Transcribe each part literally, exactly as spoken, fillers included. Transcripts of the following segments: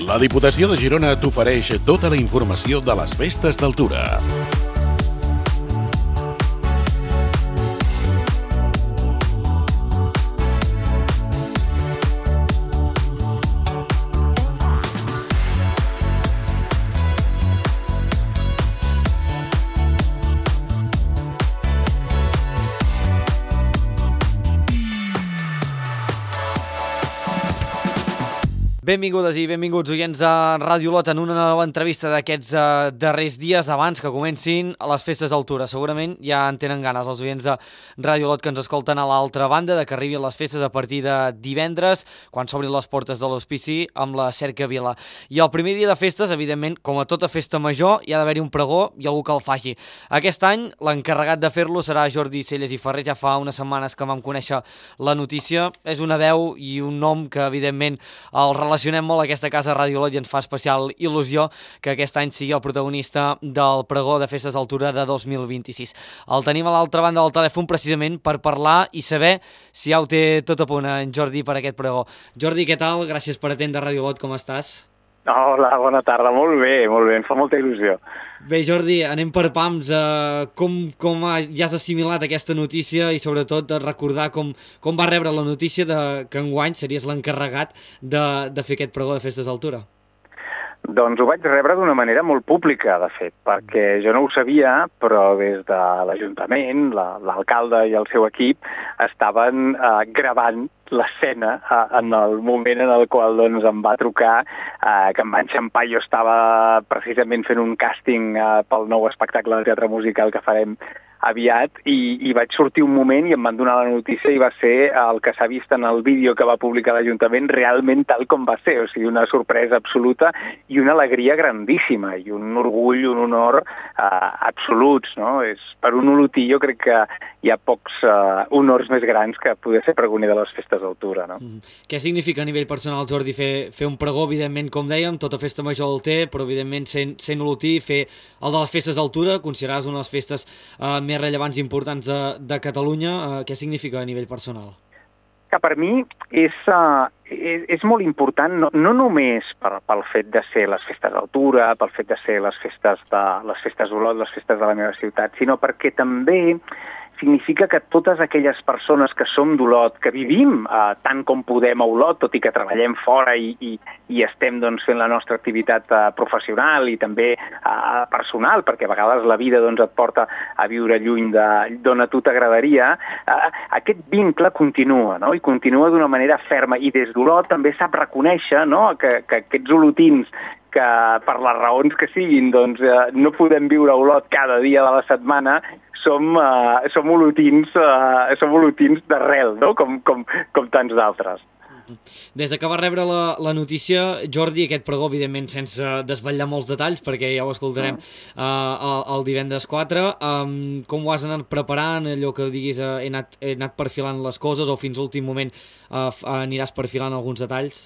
La Diputació de Girona t'ofereix tota la informació de les festes d'Altura. Benvingudes i benvinguts oients a Ràdio Olot en una nova entrevista d'aquests uh, darrers dies abans que comencin les festes d'Altura. Segurament ja en tenen ganes els oients de Ràdio Olot que ens escolten a l'altra banda de que arribin les festes a partir de divendres, quan s'obrin les portes de l'hospici amb la Cercavila. I el primer dia de festes, evidentment, com a tota festa major, hi ha d'haver-hi un pregó i algú que el faci. Aquest any l'encarregat de fer-lo serà Jordi Celles i Ferrer. Ja fa unes setmanes que vam conèixer la notícia. És una veu i un nom que, evidentment, el relacionem molt a aquesta casa Ràdio Olot i ens fa especial il·lusió que aquest any sigui el protagonista del pregó de festes d'Altura de dos mil vint-i-sis. El tenim a l'altra banda del telèfon precisament per parlar i saber si ja ho té tot a punt en Jordi per aquest pregó. Jordi, què tal? Gràcies per atendre Ràdio Olot, com estàs? Hola, bona tarda, molt bé, molt bé, em fa molta il·lusió. Bé, Jordi, anem per pams. Uh, com, com ja has assimilat aquesta notícia i sobretot de recordar com, com va rebre la notícia de que enguany series l'encarregat de, de fer aquest pregó de festes d'Altura? Doncs ho vaig rebre d'una manera molt pública, de fet, perquè jo no ho sabia, però des de l'Ajuntament, l'alcalde i el seu equip estaven uh, gravant l'escena uh, en el moment en el qual doncs, em va trucar, uh, que em va enxampar. Jo estava precisament fent un càsting uh, pel nou espectacle de teatre musical que farem aviat i, i vaig sortir un moment i em van donar la notícia i va ser el que s'ha vist en el vídeo que va publicar l'Ajuntament realment tal com va ser, o sigui, una sorpresa absoluta i una alegria grandíssima i un orgull, un honor uh, absoluts, no? És, per un olotí jo crec que hi ha pocs uh, honors més grans que poder ser pregoner de les festes d'Altura, no? Mm. Què significa a nivell personal, Jordi, fer, fer un pregó, evidentment, com dèiem, tota festa major el té, però evidentment sent, sent olotí, fer el de les festes d'Altura, considerades una de les festes uh, més rellevants i importants de, de Catalunya, eh, què significa a nivell personal? Que per mi és, uh, és, és molt important, no, no només per, pel fet de ser les festes d'Altura, pel fet de ser les festes de les festes d'Olot, les festes de la meva ciutat, sinó perquè també significa que totes aquelles persones que som d'Olot, que vivim eh, tant com podem a Olot, tot i que treballem fora i, i, i estem doncs, fent la nostra activitat eh, professional i també eh, personal, perquè a vegades la vida doncs, et porta a viure lluny d'on a tu t'agradaria, eh, aquest vincle continua, no? I continua d'una manera ferma, i des d'Olot també sap reconèixer, no? que, que aquests olotins que per les raons que siguin doncs, eh, no podem viure a Olot cada dia de la setmana, som, uh, som olotins, uh, som olotins d'arrel, no? com, com, com tants d'altres. Des de que va rebre la, la notícia, Jordi, aquest pregó, evidentment, sense desvetllar molts detalls, perquè ja ho escoltarem uh, el, el divendres quatre, um, com ho has anat preparant, allò que diguis, uh, he, anat, he anat perfilant les coses o fins a l'últim moment uh, aniràs perfilant alguns detalls?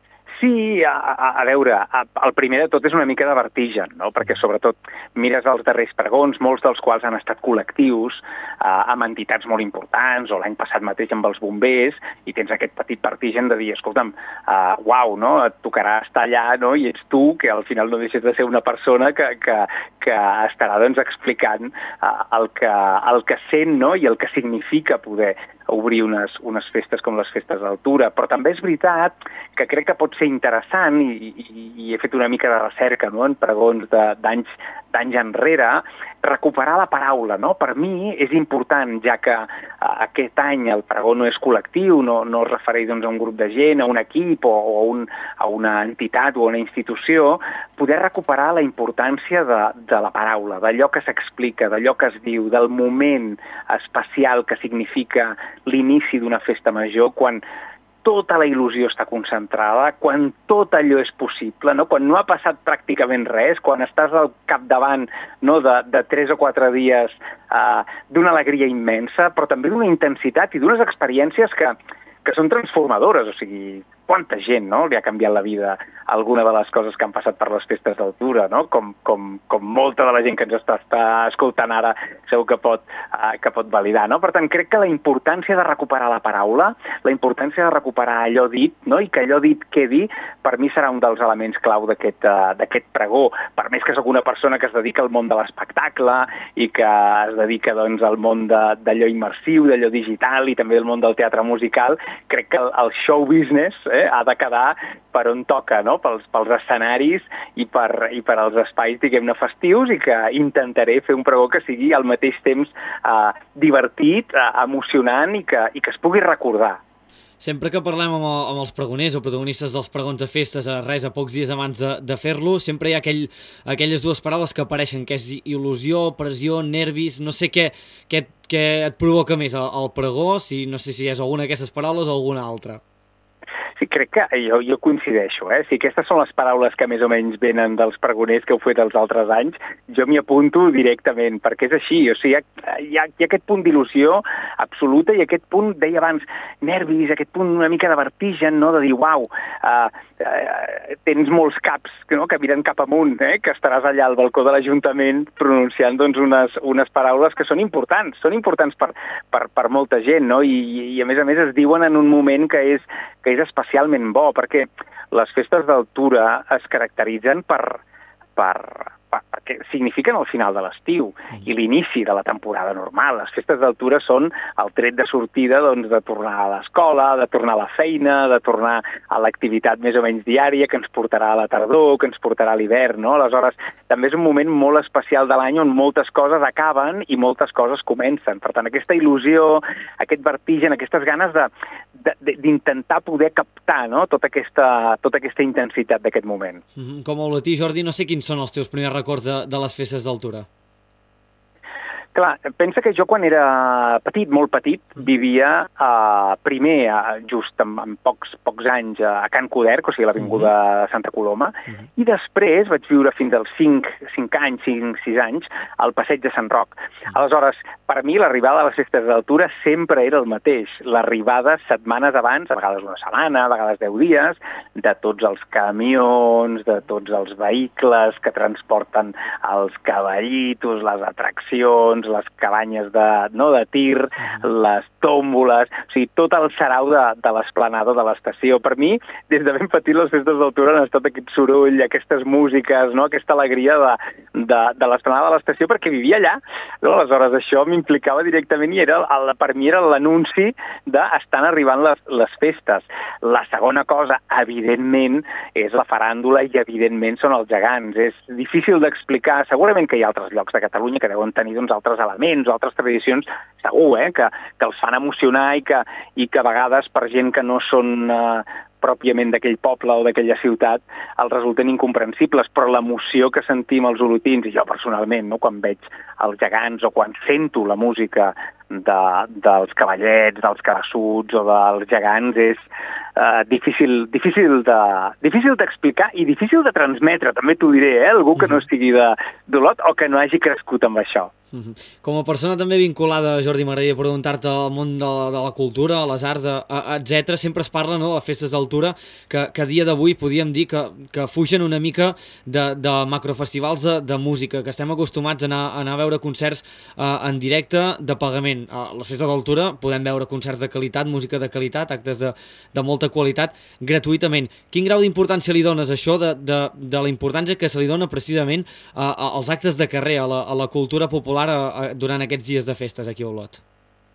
Sí, a, a, a veure, a, el primer de tot és una mica de vertigen, no? Perquè sobretot mires els darrers pregons, molts dels quals han estat col·lectius, eh, amb entitats molt importants, o l'any passat mateix amb els bombers, i tens aquest petit vertigen de dir, escolta'm, uh, uau, no? Et tocarà estar allà, no? I ets tu, que al final no deixes de ser una persona que, que, que estarà doncs, explicant uh, el, que, el que sent, no? I el que significa poder obrir unes, unes festes com les festes d'Altura. Però també és veritat que crec que pot ser interessant, i, i, i he fet una mica de recerca, no? En pregons d'anys d'anys enrere, recuperar la paraula, no? Per mi és important, ja que uh, aquest any el pregó no és col·lectiu, no, no es refereix doncs, a un grup de gent, a un equip o, o a, un, a una entitat o a una institució, poder recuperar la importància de, de la paraula, d'allò que s'explica, d'allò que es diu, del moment especial que significa l'inici d'una festa major, quan tota la il·lusió està concentrada, quan tot allò és possible, no? Quan no ha passat pràcticament res, quan estàs al capdavant, no? de, de tres o quatre dies uh, d'una alegria immensa, però també d'una intensitat i d'unes experiències que, que són transformadores. O sigui, quanta gent, no?, li ha canviat la vida alguna de les coses que han passat per les festes d'altura, no?, com, com, com molta de la gent que ens està, està escoltant ara segur que pot, uh, que pot validar, no? Per tant, crec que la importància de recuperar la paraula, la importància de recuperar allò dit, no?, i que allò dit quedi, per mi serà un dels elements clau d'aquest uh, d'aquest pregó. Per més que sóc una persona que es dedica al món de l'espectacle i que es dedica, doncs, al món d'allò immersiu, d'allò digital i també del món del teatre musical, crec que el, el show business eh, ha de quedar per on toca, no?, pels, pels escenaris i per, i per als espais, diguem-ne, festius, i que intentaré fer un pregó que sigui al mateix temps eh, divertit, eh, emocionant i que, i que es pugui recordar. Sempre que parlem amb, el, amb els pregoners o protagonistes dels pregons de festes, a res, a pocs dies abans de, de fer-lo, sempre hi ha aquell, aquelles dues paraules que apareixen, que és il·lusió, pressió, nervis, no sé què, què, què et provoca més el, el pregó, si, no sé si és alguna d'aquestes paraules o alguna altra. Sí, crec que jo, jo coincideixo, eh? Si aquestes són les paraules que més o menys venen dels pregoners que heu fet els altres anys, jo m'hi apunto directament, perquè és així, o sigui, hi ha, hi ha, hi ha aquest punt d'il·lusió absoluta i aquest punt, deia abans, nervis, aquest punt una mica de vertigen, no?, de dir, uau, uh, uh, tens molts caps, no?, que miren cap amunt, eh? Que estaràs allà al balcó de l'Ajuntament pronunciant, doncs, unes, unes paraules que són importants, són importants per, per, per molta gent, no?, I, i a més a més es diuen en un moment que és, que és especialment bo, perquè les festes d'altura es caracteritzen per, per, per, perquè signifiquen el final de l'estiu i l'inici de la temporada normal. Les festes d'altura són el tret de sortida, doncs, de tornar a l'escola, de tornar a la feina, de tornar a l'activitat més o menys diària que ens portarà a la tardor, que ens portarà a l'hivern, no? Aleshores, també és un moment molt especial de l'any on moltes coses acaben i moltes coses comencen. Per tant, aquesta il·lusió, aquest vertigen, aquestes ganes de, de, d'intentar poder captar, no?, tota aquesta, tota aquesta intensitat d'aquest moment. Mm-hmm. Com a olotí, Jordi, no sé quins són els teus primers records de, de les festes d'altura. Clar, pensa que jo quan era petit, molt petit, vivia uh, primer, uh, just en, en pocs, pocs anys, uh, a Can Coderc, o sigui, a l'avinguda de Santa Coloma, uh-huh. i després vaig viure fins als cinc, cinc anys, cinc, sis anys, al Passeig de Sant Roc. Uh-huh. Aleshores, per mi, l'arribada a les festes d'altura sempre era el mateix. L'arribada setmanes abans, a vegades una setmana, a vegades deu dies, de tots els camions, de tots els vehicles que transporten els cavallitos, les atraccions, les cabanyes de, no, de tir, les tòmboles, o sigui, tot el sarau de, de l'esplanada de l'estació. Per mi, des de ben petit, les festes d'altura han estat aquest soroll, aquestes músiques, no, aquesta alegria de, de, de l'esplanada de l'estació, perquè vivia allà. No? Aleshores, això m'implicava directament i era, el, per mi era l'anunci d'estan arribant les, les festes. La segona cosa, evidentment, és la faràndula i, evidentment, són els gegants. És difícil d'explicar. Segurament que hi ha altres llocs de Catalunya que deuen tenir doncs, altres elements o altres tradicions, segur, eh, que, que els fan emocionar i que, i que a vegades per gent que no són eh, pròpiament d'aquell poble o d'aquella ciutat els resulten incomprensibles, però l'emoció que sentim els olotins, i jo personalment, no, quan veig els gegants o quan sento la música de, dels cavallets, dels cabassuts o dels gegants, és eh, difícil, difícil de, difícil d'explicar i difícil de transmetre, també t'ho diré, eh, algú que no estigui de, d'Olot o que no hagi crescut amb això. Com a persona també vinculada, Jordi, m'agradaria preguntar-te al món de la, de la cultura, a les arts, etcètera. Sempre es parla, no, a festes d'altura, que, que a dia d'avui podíem dir que, que fugen una mica de, de macrofestivals de, de música, que estem acostumats a anar, a anar a veure concerts eh, en directe de pagament. A les festes d'altura podem veure concerts de qualitat, música de qualitat, actes de, de molta qualitat, gratuïtament. Quin grau d'importància li dones a això, de, de, de la importància que se li dona precisament a, a, als actes de carrer, a la, a la cultura popular durant aquests dies de festes aquí a Olot?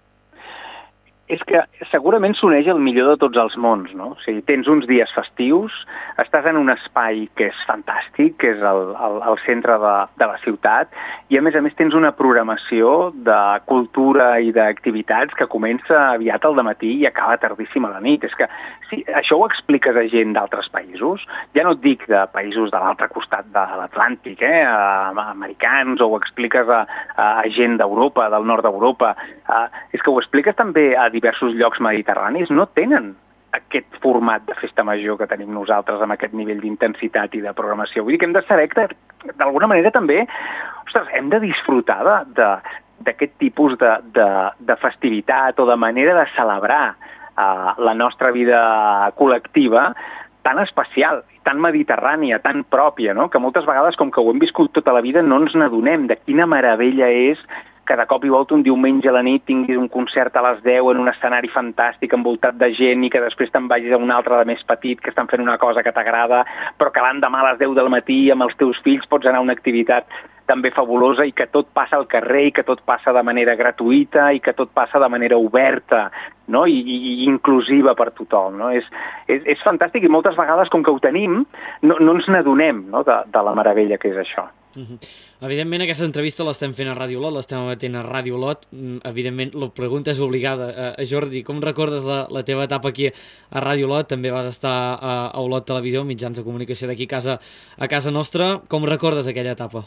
És que segurament s'uneix el millor de tots els mons, no? O sigui, tens uns dies festius, estàs en un espai que és fantàstic, que és el, el, el centre de, de la ciutat, i a més a més tens una programació de cultura i d'activitats que comença aviat al dematí i acaba tardíssim a la nit. És que si això ho expliques a gent d'altres països, ja no et dic de països de l'altre costat de l'Atlàntic, eh? A, a americans, o ho expliques a, a gent d'Europa, del nord d'Europa, a, és que ho expliques també a diversos llocs mediterranis, no tenen aquest format de festa major que tenim nosaltres amb aquest nivell d'intensitat i de programació. Vull dir que hem de saber que d'alguna manera també, ostres, hem de disfrutar de, de, d'aquest tipus de, de, de festivitat o de manera de celebrar uh, la nostra vida col·lectiva tan especial, tan mediterrània, tan pròpia, no? Que moltes vegades, com que ho hem viscut tota la vida, no ens n'adonem de quina meravella és que de cop i volta un diumenge a la nit tinguis un concert a les deu en un escenari fantàstic envoltat de gent i que després te'n vagis a un altre de més petit que estan fent una cosa que t'agrada, però que l'endemà a les deu del matí amb els teus fills pots anar a una activitat també fabulosa i que tot passa al carrer i que tot passa de manera gratuïta i que tot passa de manera oberta, no? I, i, i inclusiva per tothom, no? És, és, és fantàstic i moltes vegades, com que ho tenim, no, no ens n'adonem, no? de, de la meravella que és això. Uh-huh. Evidentment aquesta entrevista l'estem fent a Ràdio Olot, l'estem emetent a Ràdio Olot. Evidentment la pregunta és obligada. Uh, Jordi, com recordes la, la teva etapa aquí a Ràdio Olot? També vas estar a, a Olot Televisió, mitjans de comunicació d'aquí a casa, a casa nostra. Com recordes aquella etapa?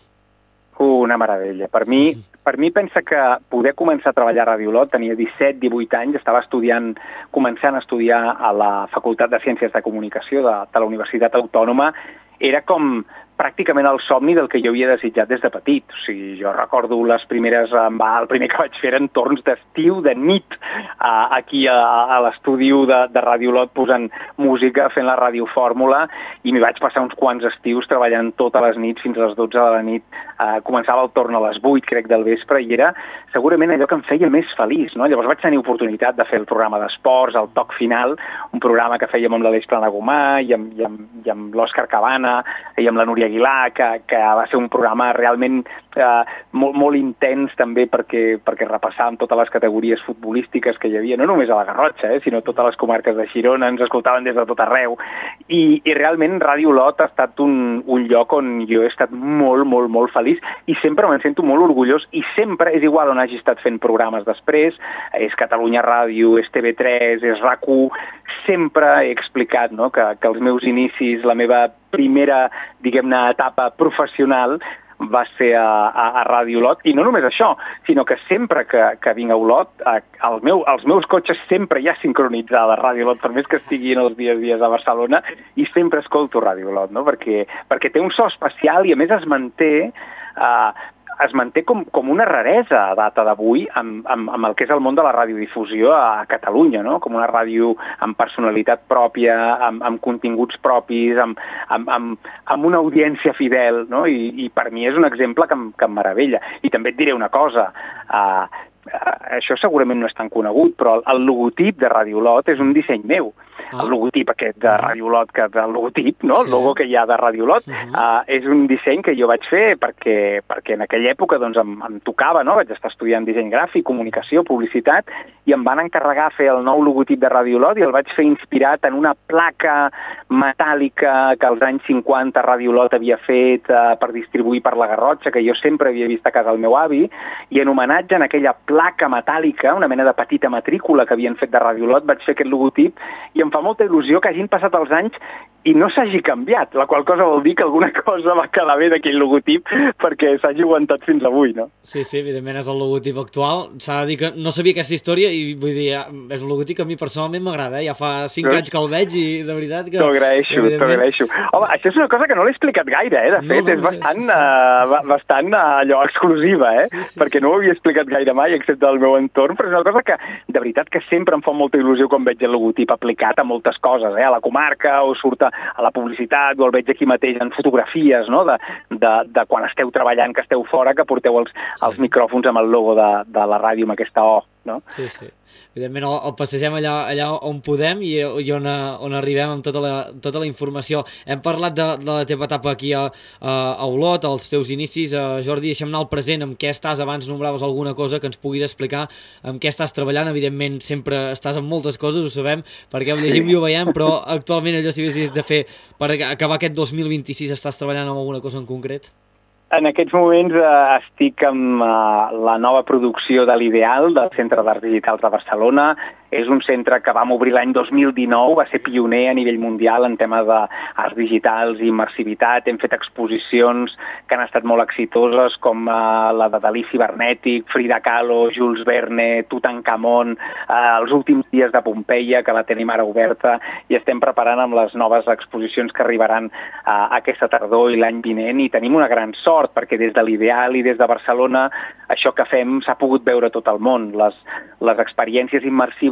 Una meravella. Per mi, per mi pensa que poder començar a treballar a Ràdio Olot, tenia disset divuit anys, estava estudiant, començant a estudiar a la Facultat de Ciències de Comunicació de, de la Universitat Autònoma, era com pràcticament el somni del que jo havia desitjat des de petit. O sigui, jo recordo les primeres, el primer que vaig fer eren torns d'estiu, de nit, aquí a, a l'estudi de, de Ràdio Olot posant música, fent la radiofórmula, i m'hi vaig passar uns quants estius treballant totes les nits fins a les dotze de la nit. Uh, començava el torn a les vuit, crec, del vespre, i era segurament allò que em feia més feliç, no? Llavors vaig tenir oportunitat de fer el programa d'esports, el Toc Final, un programa que fèiem amb l'Aleix Planagumà i amb, i amb, i amb l'Òscar Cabana i amb la Núria Aguilar, que, que va ser un programa realment eh, molt, molt intens també perquè, perquè repassàvem totes les categories futbolístiques que hi havia, no només a la Garrotxa, eh, sinó totes les comarques de Girona, ens escoltaven des de tot arreu, i, i realment Ràdio Olot ha estat un, un lloc on jo he estat molt, molt, molt feliç i sempre me'n sento molt orgullós i sempre, és igual on hagi estat fent programes després, és Catalunya Ràdio, és T V tres, és RAC u, sempre he explicat, no, que, que els meus inicis, la meva primera, diguem-ne, etapa professional va ser a, a, a Ràdio Olot, i no només això, sinó que sempre que, que vinc a Olot, a, el meu, els meus cotxes sempre hi ha sincronitzada Ràdio Olot, per més que estiguin els dies dies a Barcelona, i sempre escolto Ràdio Olot, no? perquè, perquè té un so especial i a més es manté... Eh, es manté com, com una raresa a data d'avui amb, amb, amb el que és el món de la radiodifusió a Catalunya, no? Com una ràdio amb personalitat pròpia, amb, amb continguts propis, amb, amb, amb, amb una audiència fidel, no? I, i per mi és un exemple que em, que em meravella. I també et diré una cosa, uh, uh, això segurament no és tan conegut, però el, el logotip de Ràdio Olot és un disseny meu. El logotip aquest de Ràdio Olot, que el logotip, no? El logo que hi ha de Ràdio Olot, uh-huh. uh, és un disseny que jo vaig fer perquè, perquè en aquella època doncs, em, em tocava, no? Vaig estar estudiant disseny gràfic, comunicació, publicitat, i em van encarregar fer el nou logotip de Ràdio Olot i el vaig fer inspirat en una placa metàl·lica que als anys cinquanta Ràdio Olot havia fet uh, per distribuir per la Garrotxa, que jo sempre havia vist a casa del meu avi, i en homenatge a aquella placa metàl·lica, una mena de petita matrícula que havien fet de Ràdio Olot, vaig fer aquest logotip i em fa molta il·lusió que hagin passat els anys i no s'hagi canviat, la qual cosa vol dir que alguna cosa va quedar bé d'aquell logotip perquè s'hagi aguantat fins avui, no? Sí, sí, evidentment és el logotip actual. S'ha de dir que no sabia aquesta història i vull dir, és un logotip que a mi personalment m'agrada, eh? Ja fa cinc no. anys que el veig i de veritat que... T'ho agraeixo, evidentment... t'ho agraeixo. Home, això és una cosa que no l'he explicat gaire, eh? De fet, no, no, és bastant, sí, sí. Uh, bastant uh, allò exclusiva, eh? Sí, sí, perquè sí. No ho havia explicat gaire mai, excepte del meu entorn, però és una cosa que, de veritat, que sempre em fa molta il·lusió quan veig el logotip aplicat a moltes coses, eh? A la comarca o surt a la publicitat o el veig aquí mateix en fotografies, no? de, de, de quan esteu treballant, que esteu fora, que porteu els, sí. els micròfons amb el logo de, de la ràdio amb aquesta O, no? Sí, sí. Evidentment el, el passegem allà, allà on podem i, i on, on arribem amb tota la, tota la informació. Hem parlat de, de la teva etapa aquí a, a Olot, els teus inicis. Uh, Jordi, deixem anar al present, amb què estàs? Abans nombraves alguna cosa que ens puguis explicar amb què estàs treballant. Evidentment sempre estàs en moltes coses, ho sabem, perquè ho llegim i ho veiem, però actualment allò si haguessis de fer per acabar aquest dos mil vint-i-sis, estàs treballant en alguna cosa en concret? En aquests moments eh, estic amb eh, la nova producció de l'Ideal del Centre d'Arts Digitals de Barcelona. És un centre que vam obrir l'any dos mil dinou, va ser pioner a nivell mundial en temes d'arts digitals i immersivitat. Hem fet exposicions que han estat molt exitoses, com eh, la de Dalí Cibernètic, Frida Kahlo, Jules Verne, Tutankamon, eh, els últims dies de Pompeia, que la tenim ara oberta, i estem preparant amb les noves exposicions que arribaran eh, aquesta tardor i l'any vinent, i tenim una gran sort, perquè des de l'Ideal i des de Barcelona això que fem s'ha pogut veure tot el món. Les, les experiències immersives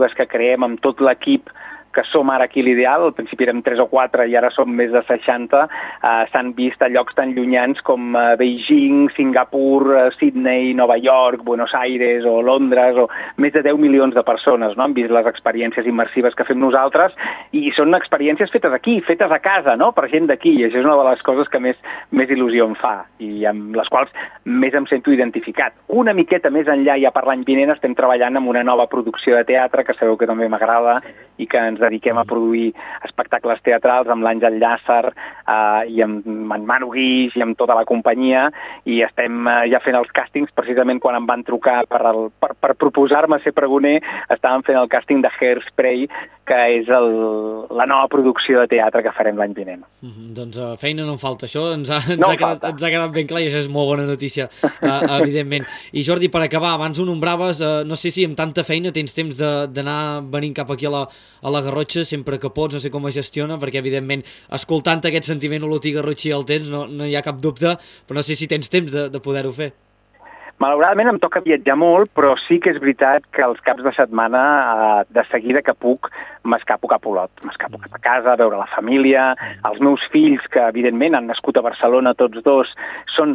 iniciatives que creem amb tot l'equip que som ara aquí l'ideal, al principi érem tres o quatre i ara som més de seixanta, eh, s'han vist a llocs tan llunyans com eh, Beijing, Singapur, eh, Sydney, Nova York, Buenos Aires o Londres, o més de deu milions de persones, no? Han vist les experiències immersives que fem nosaltres i són experiències fetes aquí, fetes a casa, no? Per gent d'aquí, i això és una de les coses que més, més il·lusió em fa i amb les quals més em sento identificat. Una miqueta més enllà, ja per l'any vinent, estem treballant en una nova producció de teatre que sabeu que també m'agrada i que ens dediquem a produir espectacles teatrals amb l'Àngel Llàcer eh, i amb en Manu Guix i amb tota la companyia, i estem eh, ja fent els càstings. Precisament quan em van trucar per, el, per, per proposar-me ser pregoner, estàvem fent el càsting de Hairspray, que és el, la nova producció de teatre que farem l'any vinent. Mm -hmm, doncs uh, feina no en falta, això ens ha, ens, no ha quedat, ens ha quedat ben clar i això és molt bona notícia, uh, evidentment. I Jordi, per acabar, abans ho nombraves, uh, no sé si amb tanta feina tens temps d'anar venint cap aquí a la, a la Garrotxa sempre que pots, no sé com es gestiona, perquè evidentment escoltant aquest sentiment olotí garrotxí el tens, no, no hi ha cap dubte, però no sé si tens temps de, de poder-ho fer. Malauradament em toca viatjar molt, però sí que és veritat que els caps de setmana, eh, de seguida que puc, m'escapo cap a Olot. M'escapo cap a casa, a veure la família. Els meus fills, que evidentment han nascut a Barcelona tots dos, són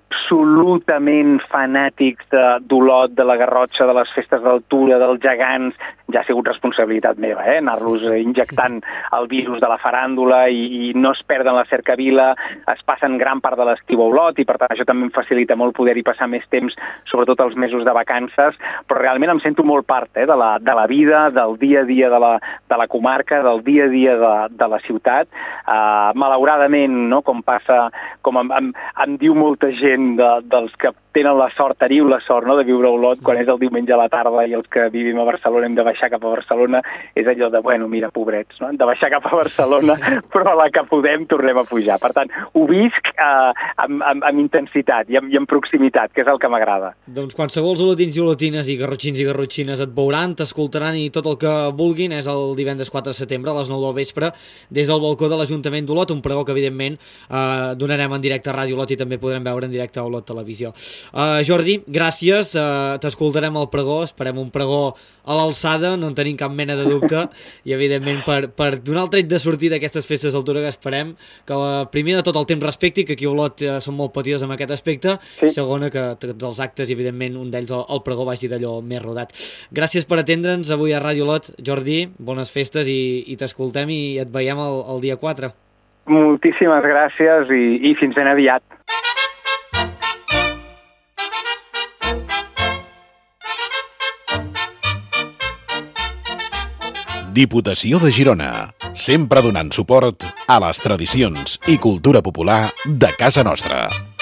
absolutament fanàtics d'Olot, de, de la Garrotxa, de les festes d'altura, dels gegants. Ja ha sigut responsabilitat meva, eh? Anar-los injectant el virus de la faràndula i, i no es perden la cercavila, es passen gran part de l'estiu a Olot i per tant això també em facilita molt poder-hi passar més temps, sobretot els mesos de vacances, però realment em sento molt part eh, de, la, de la vida, del dia a dia de la, de la comarca, del dia a dia de, de la ciutat. Uh, malauradament, no, com passa, com em, em, em diu molta gent de, dels que tenen la sort, teniu la sort, no, de viure a Olot quan és el diumenge a la tarda i els que vivim a Barcelona hem de baixar cap a Barcelona, és allò de, bueno, mira, pobrets, no? Hem de baixar cap a Barcelona, però a la que podem tornem a pujar. Per tant, ho visc uh, amb, amb, amb intensitat i amb, i amb proximitat, que és el que m'agrada. Doncs qualsevol olotins i olotines i garrotxins i garrotxines et veuran, t'escoltaran i tot el que vulguin. És el divendres quatre de setembre a les nou del vespre des del balcó de l'Ajuntament d'Olot, un pregó que evidentment eh, donarem en directe a Ràdio Olot i també podrem veure en directe a Olot Televisió. Uh, Jordi, gràcies, uh, t'escoltarem al pregó, esperem un pregó a l'alçada, no en tenim cap mena de dubte, i evidentment per, per donar el tret de sortir d'aquestes festes d'altura que esperem que la, primer de tot el temps respecti, que aquí a Olot uh, són molt patis amb aquest aspecte, sí. Segona que tots els actes i evidentment un d'ells el, el pregó vagi d'allò més rodat. Gràcies per atendre'ns avui a Ràdio Olot, Jordi, bones festes i, i t'escoltem i et veiem el, el dia quatre. Moltíssimes gràcies i, i fins ben aviat. Diputació de Girona, sempre donant suport a les tradicions i cultura popular de casa nostra.